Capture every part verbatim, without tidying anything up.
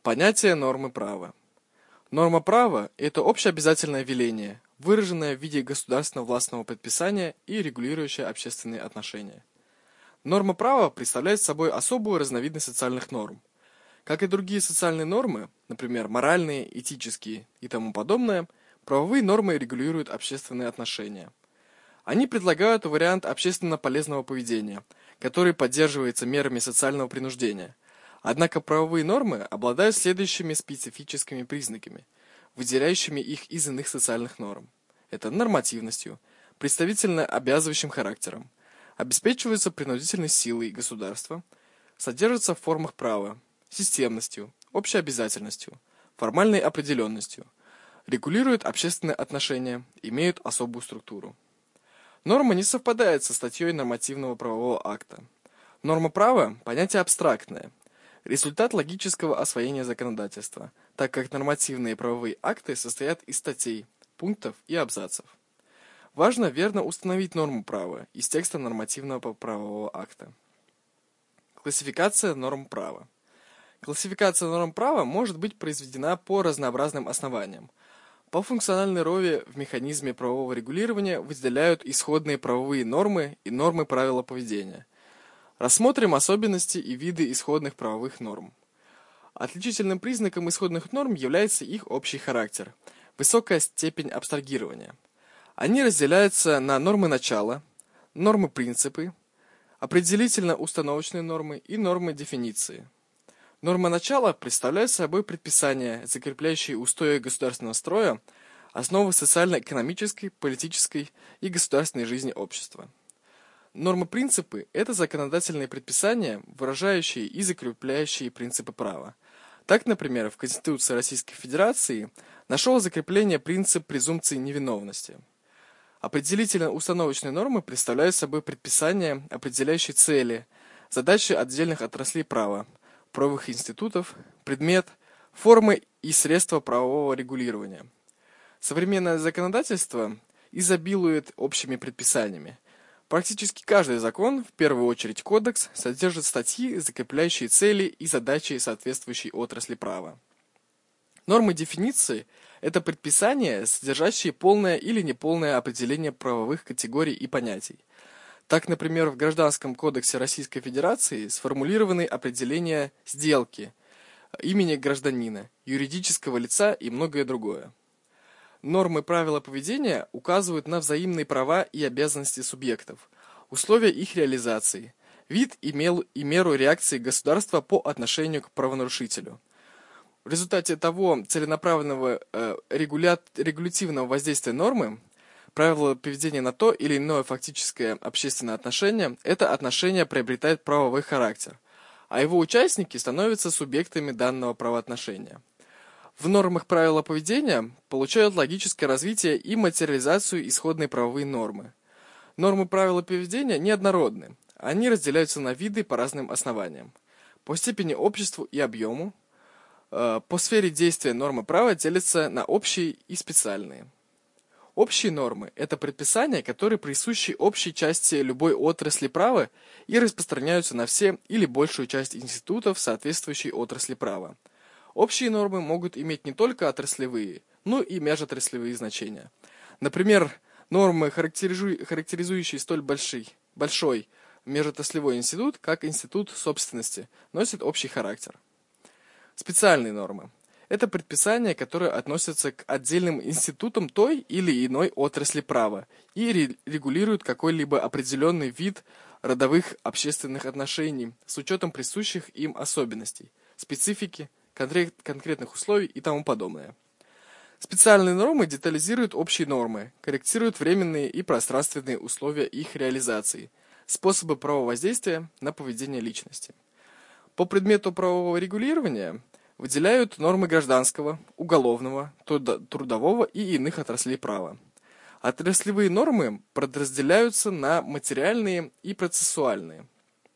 Понятие нормы права. Норма права – это общеобязательное веление, выраженное в виде государственно-властного предписания и регулирующее общественные отношения. Норма права представляет собой особую разновидность социальных норм. Как и другие социальные нормы, например, моральные, этические и тому подобное, правовые нормы регулируют общественные отношения. Они предлагают вариант общественно полезного поведения, который поддерживается мерами социального принуждения. Однако правовые нормы обладают следующими специфическими признаками, выделяющими их из иных социальных норм. Это нормативностью, представительно обязывающим характером, обеспечиваются принудительной силой государства, содержатся в формах права, системностью, общеобязательностью, формальной определенностью, регулируют общественные отношения, имеют особую структуру. Норма не совпадает со статьей нормативного правового акта. Норма права – понятие абстрактное, результат логического освоения законодательства, так как нормативные правовые акты состоят из статей, пунктов и абзацев. Важно верно установить норму права из текста нормативного правового акта. Классификация норм права. Классификация норм права может быть произведена по разнообразным основаниям. По функциональной роли в механизме правового регулирования выделяют исходные правовые нормы и нормы правила поведения. Рассмотрим особенности и виды исходных правовых норм. Отличительным признаком исходных норм является их общий характер, высокая степень абстрагирования. Они разделяются на нормы начала, нормы-принципы, определительно-установочные нормы и нормы дефиниции. Норма начала представляет собой предписания, закрепляющие устои государственного строя, основы социально-экономической, политической и государственной жизни общества. Нормы-принципы – это законодательные предписания, выражающие и закрепляющие принципы права. Так, например, в Конституции Российской Федерации нашел закрепление принцип презумпции невиновности. Определительно-установочные нормы представляют собой предписания, определяющие цели, задачи отдельных отраслей права, правовых институтов, предмет, формы и средства правового регулирования. Современное законодательство изобилует общими предписаниями. Практически каждый закон, в первую очередь кодекс, содержит статьи, закрепляющие цели и задачи соответствующей отрасли права. Нормы дефиниции – это предписания, содержащие полное или неполное определение правовых категорий и понятий. Так, например, в Гражданском кодексе Российской Федерации сформулированы определения сделки, имени гражданина, юридического лица и многое другое. Нормы правила поведения указывают на взаимные права и обязанности субъектов, условия их реализации, вид и меру реакции государства по отношению к правонарушителю. В результате того целенаправленного э, регуля... регулятивного воздействия нормы, правило поведения на то или иное фактическое общественное отношение, это отношение приобретает правовой характер, а его участники становятся субъектами данного правоотношения. В нормах правила поведения получают логическое развитие и материализацию исходные правовые нормы. Нормы правила поведения неоднородны, они разделяются на виды по разным основаниям. По степени обществу и объему, э, по сфере действия нормы права делятся на общие и специальные. Общие нормы – это предписания, которые присущи общей части любой отрасли права и распространяются на все или большую часть институтов соответствующей отрасли права. Общие нормы могут иметь не только отраслевые, но и межотраслевые значения. Например, нормы, характеризующие, характеризующие столь большой, большой межотраслевой институт, как институт собственности, носят общий характер. Специальные нормы – это предписания, которые относятся к отдельным институтам той или иной отрасли права и регулируют какой-либо определенный вид родовых общественных отношений с учетом присущих им особенностей, специфики, конкретных условий и тому подобное. Специальные нормы детализируют общие нормы, корректируют временные и пространственные условия их реализации, способы правового воздействия на поведение личности. По предмету правового регулирования выделяют нормы гражданского, уголовного, трудового и иных отраслей права. Отраслевые нормы подразделяются на материальные и процессуальные.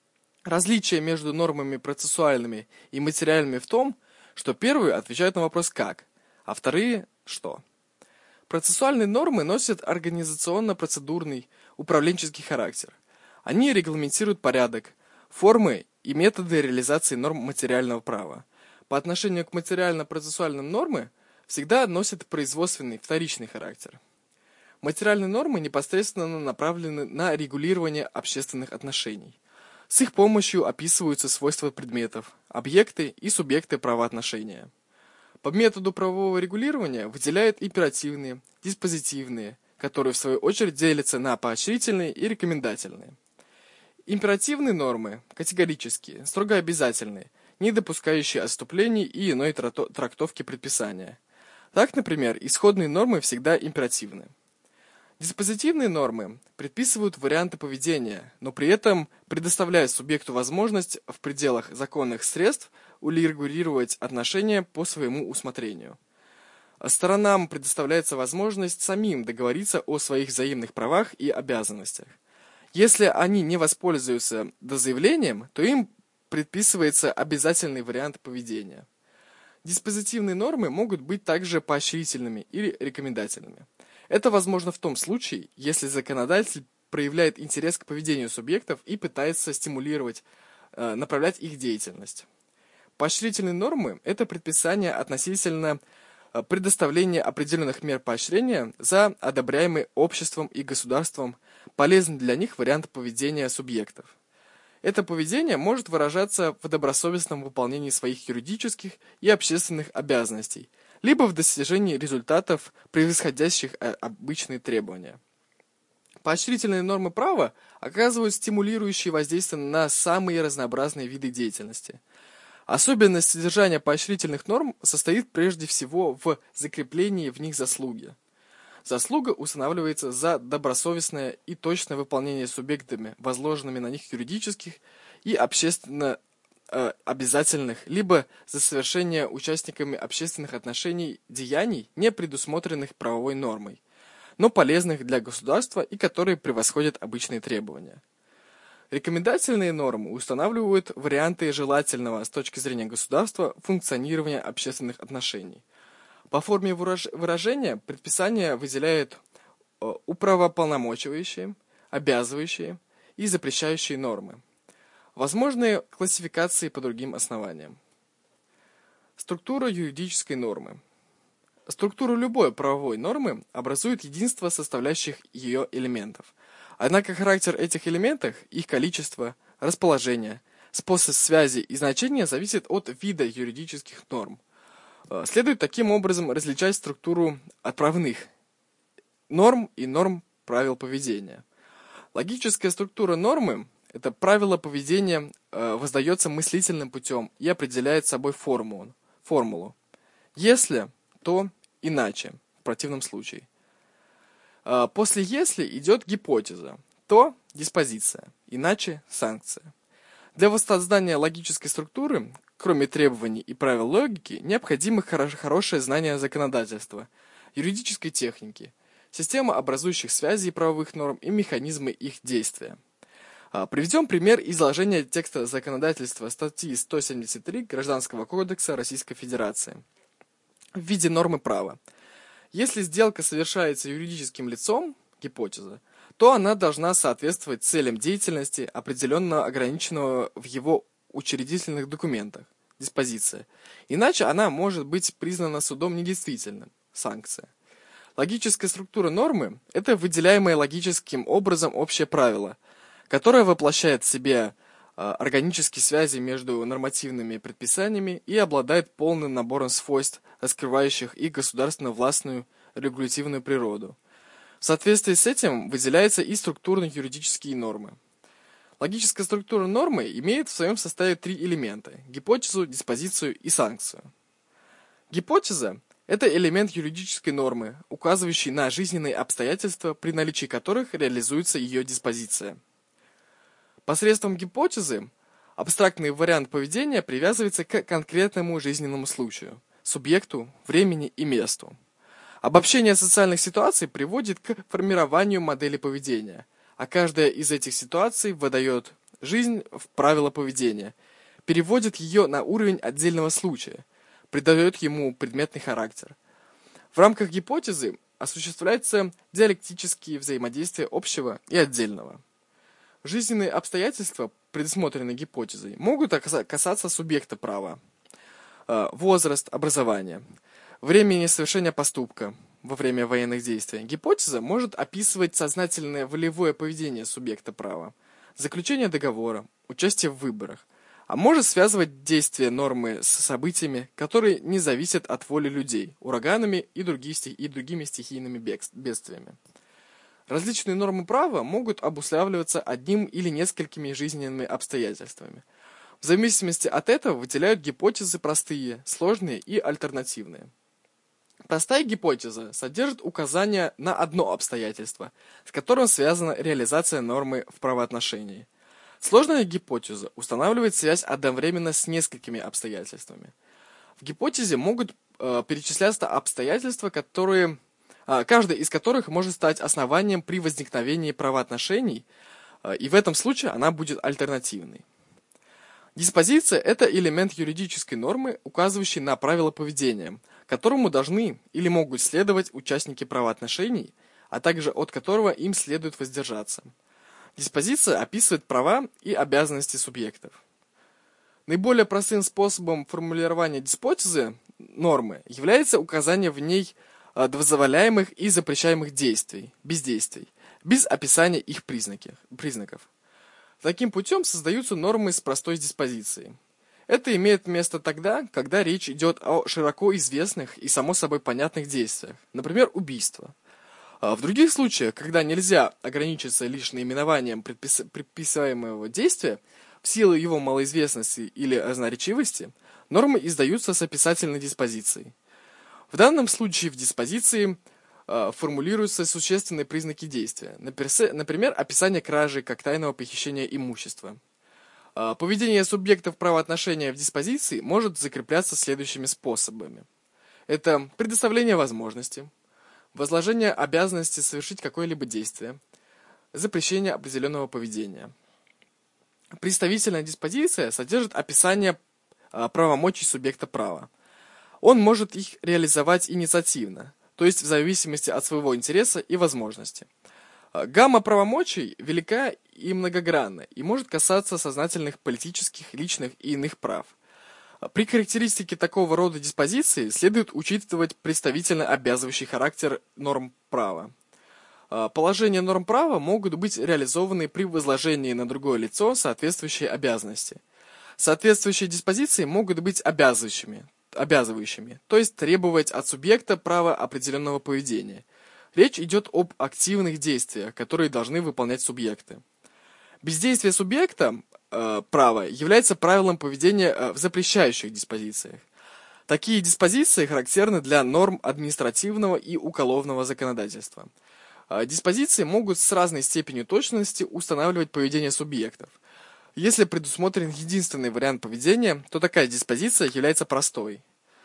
Различие между нормами процессуальными и материальными в том, что первые отвечают на вопрос «как», а вторые «что». Процессуальные нормы носят организационно-процедурный, управленческий характер. Они регламентируют порядок, формы и методы реализации норм материального права. по отношению к материально-процессуальным нормам всегда носят производственный, вторичный характер. Материальные нормы непосредственно направлены на регулирование общественных отношений. С их помощью описываются свойства предметов, объекты и субъекты правоотношения. По методу правового регулирования выделяют императивные, диспозитивные, которые в свою очередь делятся на поощрительные и рекомендательные. Императивные нормы категорические, строго обязательные, не допускающие отступлений и иной трактовки предписания. Так, например, исходные нормы всегда императивны. Диспозитивные нормы предписывают варианты поведения, но при этом предоставляют субъекту возможность в пределах законных средств урегулировать отношения по своему усмотрению. Сторонам предоставляется возможность самим договориться о своих взаимных правах и обязанностях. Если они не воспользуются дозаявлением, то им предписывается обязательный вариант поведения. Диспозитивные нормы могут быть также поощрительными или рекомендательными. Это возможно в том случае, если законодатель проявляет интерес к поведению субъектов и пытается стимулировать, э, направлять их деятельность. Поощрительные нормы – это предписание относительно предоставления определенных мер поощрения за одобряемый обществом и государством полезный для них вариант поведения субъектов. Это поведение может выражаться в добросовестном выполнении своих юридических и общественных обязанностей, либо в достижении результатов, превосходящих обычные требования. Поощрительные нормы права оказывают стимулирующие воздействие на самые разнообразные виды деятельности. Особенность содержания поощрительных норм состоит прежде всего в закреплении в них заслуги. Заслуга устанавливается за добросовестное и точное выполнение субъектами возложенными на них юридических и общественно э, обязательных, либо за совершение участниками общественных отношений деяний, не предусмотренных правовой нормой, но полезных для государства и которые превосходят обычные требования. Рекомендательные нормы устанавливают варианты желательного с точки зрения государства функционирования общественных отношений. По форме выражения предписания выделяют управополномочивающие, обязывающие и запрещающие нормы. Возможны классификации по другим основаниям. Структура юридической нормы. Структуру любой правовой нормы образует единство составляющих ее элементов. Однако характер этих элементов, их количество, расположение, способ связи и значения зависит от вида юридических норм. Следует таким образом различать структуру отправных норм и норм правил поведения. Логическая структура нормы – это правило поведения, воздается мыслительным путем и определяет собой формулу. формулу. Если, то иначе, в противном случае. После «если» идет гипотеза, то диспозиция, иначе санкция. Для воссоздания логической структуры, кроме требований и правил логики, необходимо хорошее знание законодательства, юридической техники, системы образующих связей правовых норм и механизмы их действия. Приведем пример изложения текста законодательства статьи сто семьдесят три Гражданского кодекса Российской Федерации в виде нормы права. Если сделка совершается юридическим лицом, гипотеза, то она должна соответствовать целям деятельности, определенно ограниченного в его учредительных документах, диспозиция. Иначе она может быть признана судом недействительным, санкция. Логическая структура нормы – это выделяемое логическим образом общее правило, которое воплощает в себе органические связи между нормативными предписаниями и обладает полным набором свойств, раскрывающих их государственно-властную регулятивную природу. В соответствии с этим выделяются и структурно-юридические нормы. Логическая структура нормы имеет в своем составе три элемента – гипотезу, диспозицию и санкцию. Гипотеза – это элемент юридической нормы, указывающий на жизненные обстоятельства, при наличии которых реализуется ее диспозиция. Посредством гипотезы абстрактный вариант поведения привязывается к конкретному жизненному случаю, субъекту, времени и месту. Обобщение социальных ситуаций приводит к формированию модели поведения, а каждая из этих ситуаций выдает жизнь в правила поведения, переводит ее на уровень отдельного случая, придает ему предметный характер. В рамках гипотезы осуществляются диалектические взаимодействия общего и отдельного. Жизненные обстоятельства, предусмотренные гипотезой, могут касаться субъекта права. э, возраст, образование, время несовершения поступка во время военных действий. Гипотеза может описывать сознательное волевое поведение субъекта права, заключение договора, участие в выборах, а может связывать действия нормы с событиями, которые не зависят от воли людей, ураганами и, другие, и другими стихийными бедствиями. Различные нормы права могут обуславливаться одним или несколькими жизненными обстоятельствами. В зависимости от этого выделяют гипотезы простые, сложные и альтернативные. Простая гипотеза содержит указания на одно обстоятельство, с которым связана реализация нормы в правоотношении. Сложная гипотеза устанавливает связь одновременно с несколькими обстоятельствами. В гипотезе могут э, перечисляться обстоятельства, которые, э, каждое из которых может стать основанием при возникновении правоотношений, э, и в этом случае она будет альтернативной. Диспозиция – это элемент юридической нормы, указывающий на правила поведения, которому должны или могут следовать участники правоотношений, а также от которого им следует воздержаться. Диспозиция описывает права и обязанности субъектов. Наиболее простым способом формулирования диспозиции нормы является указание в ней дозволяемых и запрещаемых действий, бездействий, без описания их признаков. Таким путем создаются нормы с простой диспозицией. Это имеет место тогда, когда речь идет о широко известных и само собой понятных действиях, например, убийство. В других случаях, когда нельзя ограничиться лишь наименованием предпис... предписываемого действия, в силу его малоизвестности или разноречивости, нормы издаются с описательной диспозицией. В данном случае в диспозиции э, формулируются существенные признаки действия, например, описание кражи как тайного похищения имущества. Э, поведение субъектов правоотношения в диспозиции может закрепляться следующими способами. Это предоставление возможности, возложение обязанности совершить какое-либо действие, запрещение определенного поведения. Представительная диспозиция содержит описание а, правомочий субъекта права. Он может их реализовать инициативно, то есть в зависимости от своего интереса и возможности. А, гамма правомочий велика и многогранна и может касаться сознательных политических, личных и иных прав. При характеристике такого рода диспозиции следует учитывать представительно обязывающий характер норм права. Положения норм права могут быть реализованы при возложении на другое лицо соответствующей обязанности. Соответствующие диспозиции могут быть обязывающими, обязывающими, то есть требовать от субъекта права определенного поведения. Речь идет об активных действиях, которые должны выполнять субъекты. Бездействие субъекта э, права является правилом поведения э, в запрещающих диспозициях. Такие диспозиции характерны для норм административного и уголовного законодательства. Э, диспозиции могут с разной степенью точности устанавливать поведение субъектов. Если предусмотрен единственный вариант поведения, то такая диспозиция является простой.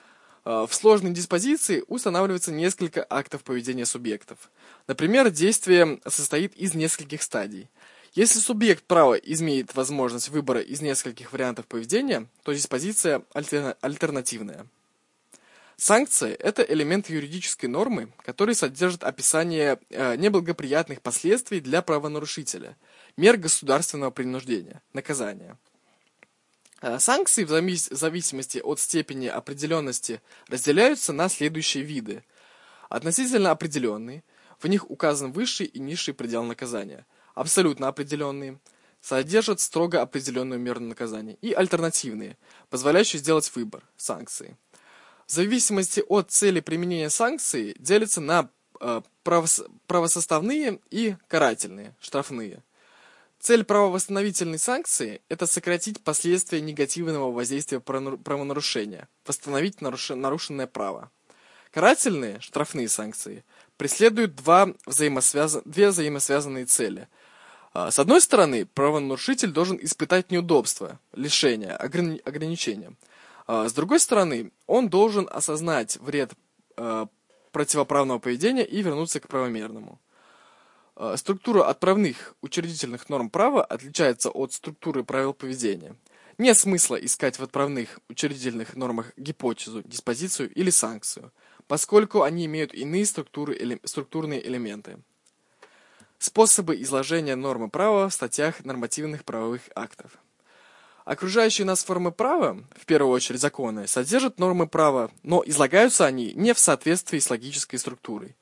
Э, в сложной диспозиции устанавливается несколько актов поведения субъектов. Например, действие состоит из нескольких стадий. Если субъект права имеет возможность выбора из нескольких вариантов поведения, то диспозиция альтернативная. Санкция – это элемент юридической нормы, который содержит описание э, неблагоприятных последствий для правонарушителя, мер государственного принуждения, наказания. Э, санкции в зависимости от степени определенности разделяются на следующие виды. Относительно определенные, в них указан высший и низший предел наказания. Абсолютно определенные, содержат строго определенную меру наказания, и альтернативные, позволяющие сделать выбор, санкции. В зависимости от цели применения санкций делятся на э, правос правосоставные и карательные, штрафные. Цель правовосстановительной санкции – это сократить последствия негативного воздействия правонарушения, восстановить нарушенное право. Карательные, штрафные санкции преследуют два взаимосвязан... две взаимосвязанные цели. С одной стороны, правонарушитель должен испытать неудобства, лишения, ограни... ограничения. С другой стороны, он должен осознать вред э, противоправного поведения и вернуться к правомерному. Структура отправных учредительных норм права отличается от структуры правил поведения. Нет смысла искать в отправных учредительных нормах гипотезу, диспозицию или санкцию, поскольку они имеют иные структуры, эле, структурные элементы. Способы изложения нормы права в статьях нормативных правовых актов. Окружающие нас формы права, в первую очередь законы, содержат нормы права, но излагаются они не в соответствии с логической структурой.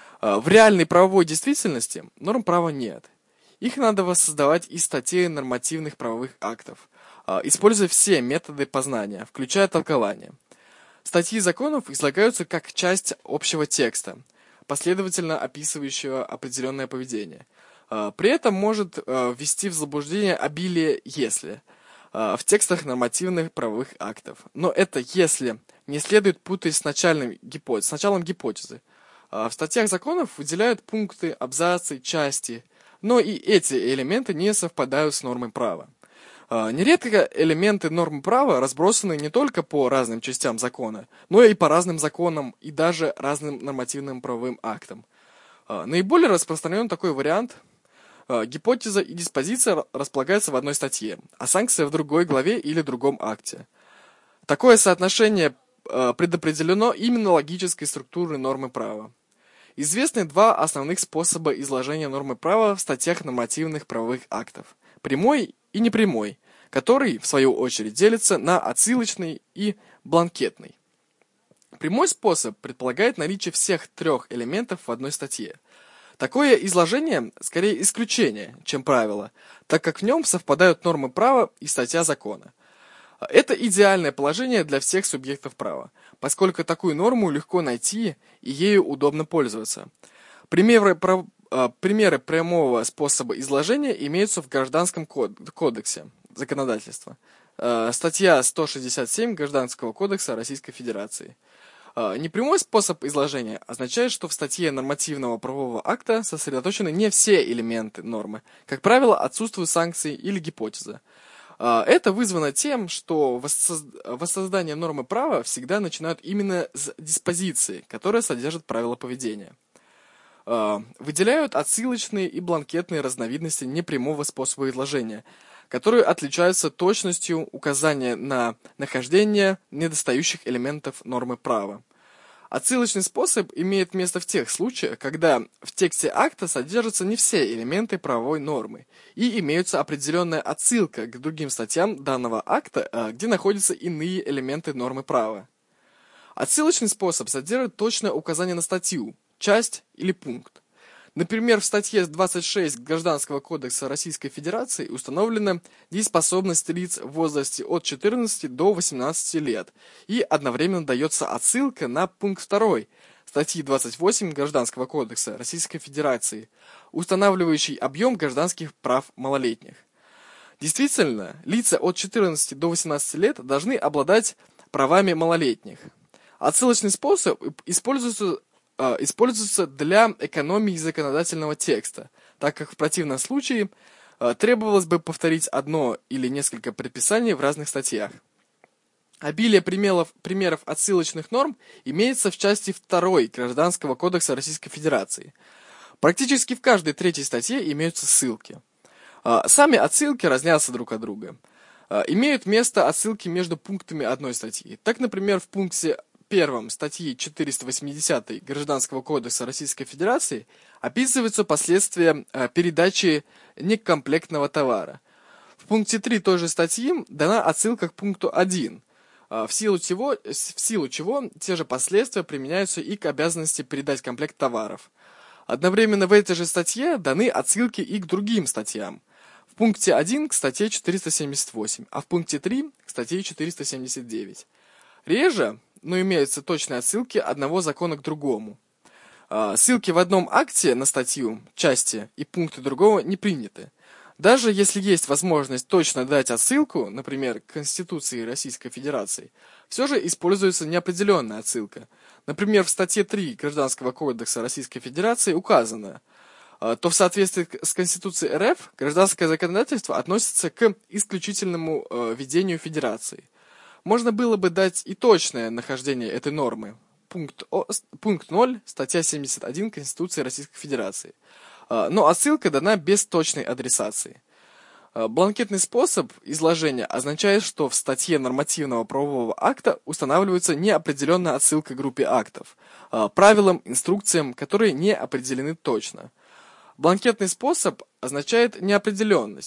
В реальной правовой действительности норм права нет. Их надо воссоздавать из статей нормативных правовых актов, используя все методы познания, включая толкование. Статьи законов излагаются как часть общего текста, последовательно описывающего определенное поведение. При этом может ввести в заблуждение обилие «если» в текстах нормативных правовых актов. Но это «если» не следует путать с, начальным гипотез, с началом гипотезы. В статьях законов выделяют пункты, абзацы, части, но и эти элементы не совпадают с нормой права. Нередко элементы норм права разбросаны не только по разным частям закона, но и по разным законам и даже разным нормативным правовым актам. Наиболее распространен такой вариант. Гипотеза и диспозиция располагаются в одной статье, а санкция в другой главе или другом акте. Такое соотношение предопределено именно логической структурой нормы права. Известны два основных способа изложения нормы права в статьях нормативных правовых актов – прямой и непрямой, который, в свою очередь, делится на отсылочный и бланкетный. Прямой способ предполагает наличие всех трех элементов в одной статье. Такое изложение скорее исключение, чем правило, так как в нем совпадают нормы права и статья закона. Это идеальное положение для всех субъектов права, поскольку такую норму легко найти и ею удобно пользоваться. Примеры, прав... Примеры прямого способа изложения имеются в Гражданском кодексе законодательства. Статья сто шестьдесят семь Гражданского кодекса Российской Федерации. Непрямой способ изложения означает, что в статье нормативного правового акта сосредоточены не все элементы нормы. Как правило, отсутствуют санкции или гипотеза. Это вызвано тем, что воссоздание нормы права всегда начинают именно с диспозиции, которая содержит правила поведения. Выделяют отсылочные и бланкетные разновидности непрямого способа изложения, которые отличаются точностью указания на нахождение недостающих элементов нормы права. Отсылочный способ имеет место в тех случаях, когда в тексте акта содержатся не все элементы правовой нормы и имеются определенная отсылка к другим статьям данного акта, где находятся иные элементы нормы права. Отсылочный способ содержит точное указание на статью, часть или пункт. Например, в статье двадцать шесть Гражданского кодекса Российской Федерации установлена дееспособность лиц в возрасте от четырнадцати до восемнадцати лет, и одновременно дается отсылка на пункт два статьи двадцать восемь Гражданского кодекса Российской Федерации, устанавливающий объем гражданских прав малолетних. Действительно, лица от четырнадцати до восемнадцати лет должны обладать правами малолетних. Отсылочный способ используется используется для экономии законодательного текста, так как в противном случае требовалось бы повторить одно или несколько предписаний в разных статьях. Обилие примеров, примеров отсылочных норм имеется в части второй Гражданского кодекса Российской Федерации. Практически в каждой третьей статье имеются ссылки. Сами отсылки разнятся друг от друга. Имеют место отсылки между пунктами одной статьи. Так, например, в пункте первом статьи четыреста восьмидесятой Гражданского кодекса Российской Федерации описываются последствия передачи некомплектного товара. В пункте три той же статьи дана отсылка к пункту один, в силу чего, в силу чего те же последствия применяются и к обязанности передать комплект товаров. Одновременно в этой же статье даны отсылки и к другим статьям. В пункте один к статье четыреста семьдесят восемь, а в пункте три к статье четыреста семьдесят девять. Реже, но имеются точные отсылки одного закона к другому. Ссылки в одном акте на статью, части и пункты другого не приняты. Даже если есть возможность точно дать отсылку, например, к Конституции Российской Федерации, все же используется неопределенная отсылка. Например, в статье три Гражданского кодекса Российской Федерации указано, то в соответствии с Конституцией РФ гражданское законодательство относится к исключительному ведению Федерации. Можно было бы дать и точное нахождение этой нормы. Пункт, О, пункт ноль, статья семьдесят один Конституции Российской Федерации. Но отсылка дана без точной адресации. Бланкетный способ изложения означает, что в статье нормативного правового акта устанавливается неопределенная отсылка к группе актов, правилам, инструкциям, которые не определены точно. Бланкетный способ означает неопределенность.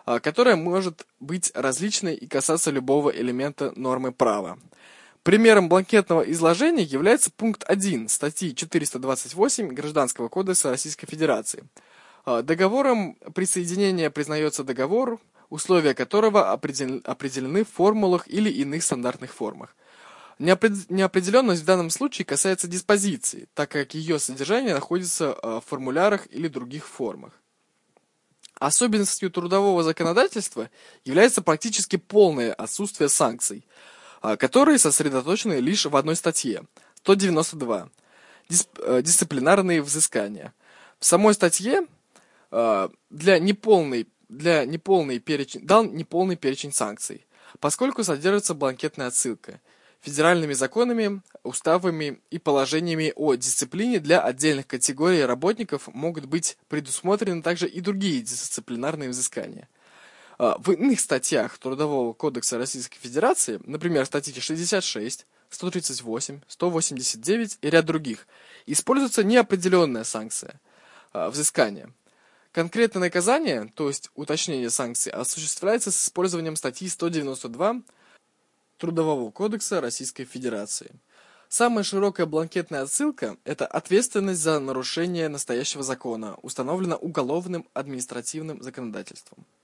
а, которая может быть различной и касаться любого элемента нормы права. Примером бланкетного изложения является пункт один статьи четыреста двадцать восемь Гражданского кодекса Российской Федерации. А, Договором присоединения признается договор, условия которого определен- определены в формулах или иных стандартных формах. Неопред- Неопределенность в данном случае касается диспозиции, так как ее содержание находится а, в формулярах или других формах. Особенностью трудового законодательства является практически полное отсутствие санкций, а, которые сосредоточены лишь в одной статье – сто девяносто два дис- э, дисциплинарные взыскания. В самой статье э, для неполной, для неполный перечень, дан неполный перечень санкций, поскольку содержится бланкетная отсылка федеральными законами, уставами и положениями о дисциплине для отдельных категорий работников могут быть предусмотрены также и другие дисциплинарные взыскания. А, В иных статьях Трудового кодекса Российской Федерации, например, статьи шестьдесят шесть, сто тридцать восемь, сто восемьдесят девять и ряд других, используется неопределенная санкция а, взыскания. Конкретное наказание, то есть уточнение санкций, осуществляется с использованием статьи сто девяносто два Трудового кодекса Российской Федерации. Самая широкая бланкетная отсылка – это ответственность за нарушение настоящего закона, установлена уголовным административным законодательством.